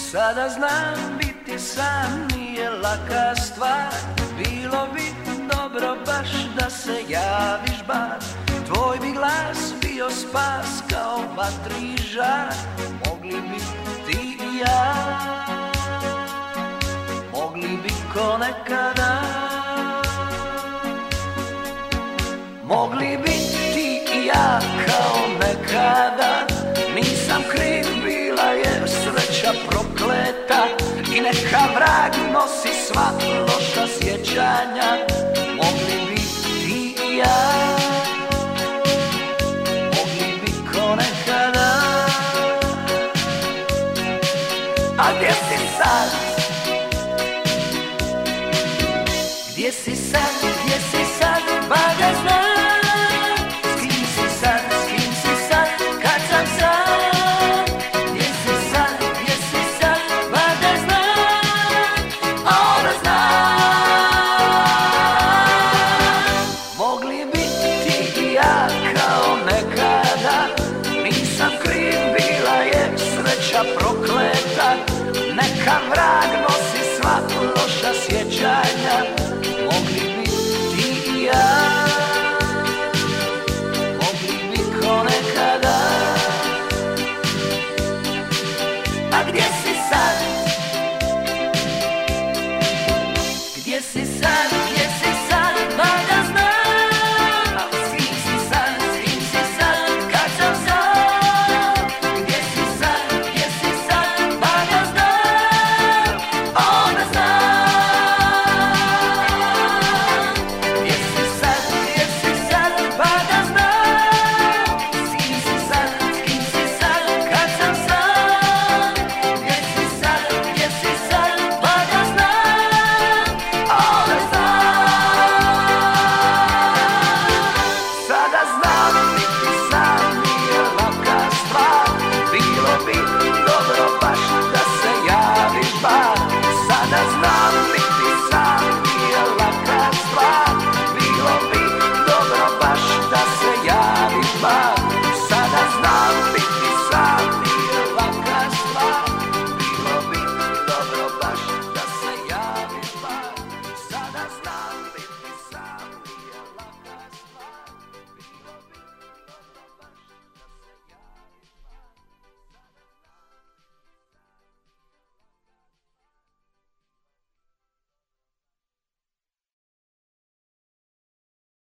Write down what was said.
Sada znam biti sam nije laka stvar. Bilo bi dobro baš da se javiš bar. Tvoj bi glas bio spas kao vatri žar. Mogli bi ti i ja, mogli bi ko nekada. Mogli bi ti i ja kao nekada. Nisam kriv, bila je sreća prokleta. I neka vrag nosi sva loša sjećanja. Mogli bi ti i ja, mogli bi ko nekada. A gdje si sad? Gdje si sad, gdje si sad, ba da znam. S kim si sad, s kim si sad, kad sam sad. Gdje si sad, gdje si sad, ba da znam. O da znam. Mogli bi ti i ja kao nekada. Nisam kriv, bila je sreća prokleta. Neka vrag